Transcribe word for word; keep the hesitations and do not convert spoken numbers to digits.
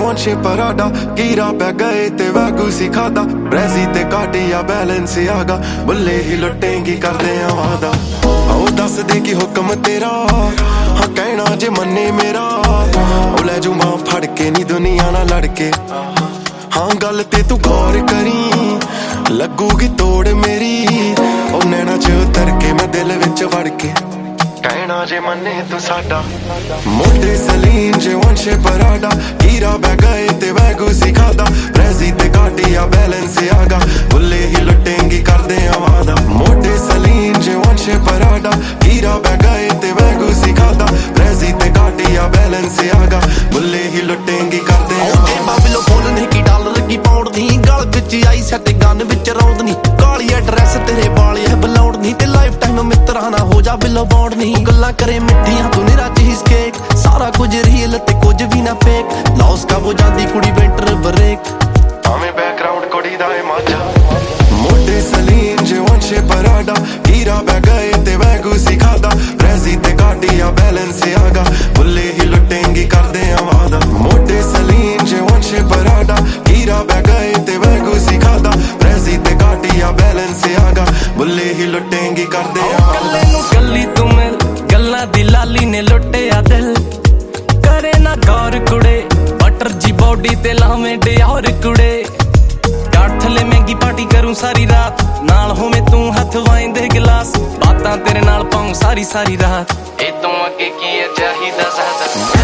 वंशे Prada कीरा पै गए ते वैगू सी खादा ब्रेजी ते काटिया बैलेंस आगा बुले ही लुटेंगी करदे आ वादा ओ दस दे की हुक्म तेरा हाँ कहना जे मन्ने मेरा ओ लै जू मां फड़ के नी दुनिया ना लड़के हाँ गल ते तू गौर करी लगूगी तोड़ मेरी ओ नैना च उतर के मैं दिल विच वड़ के कहना जे मन्ने तू साडा मोटे सलीन जे वंशे पराडा कीरा बह गए ते वैगू सी खादा ब्रेजी ते काटिया बैलेंस आगा बुले ही लुटेंगी करदे आ वादा मोटे सलीन जे वंशे पराडा कीरा बह गए ते वैगू सी खादा ब्रेजी ते काटिया बैलेंस आगा बुले ही लुटेंगी करदे आ बाबिलो फोन नहीं की डॉलर की पाउंड दी गल विच आई सैट गन विच रौंद नी काली एड्रेस तेरे वाले है बलौड़ नी ते लाइफ टाइम मित्रा ना हो जा बिलो बॉन्ड नी गल्लां करे मिठियां तू निरा चीज केक सारा कुछ रियल ते कुछ भी ना फेक लॉस का वो जांदी कुड़ी विंटर ब्रेक आवे बैकग्राउंड कुड़ी दा ए माजा मोटे सलीन जे वंशे पराडा कीरा बह गए ते वैगू सी खादा ब्रेजी ते काटिया बैलेंस आगा बुले ही लुटेंगी करदे आ वादा मोटे सलीन जे वंशे पराडा कीरा बह गए ते वैगू सी खादा ब्रेजी ते काटिया बैलेंस आगा बुले ही लुटेंगी करदे आ कल्ले नू कल्ली तू मिल गल्लां दी लाली ने लुटिया दिल करे ना गौर कुड़े बटर जी बॉडी ते लावें डियोर कुड़े काठले महंगी पार्टी करूं सारी रात नाल होवे तू हथ वाइन दे गिलास बातां तेरे नाल पाऊं सारी सारी रात ए तों अगे की है चाहिदा ज़्यादा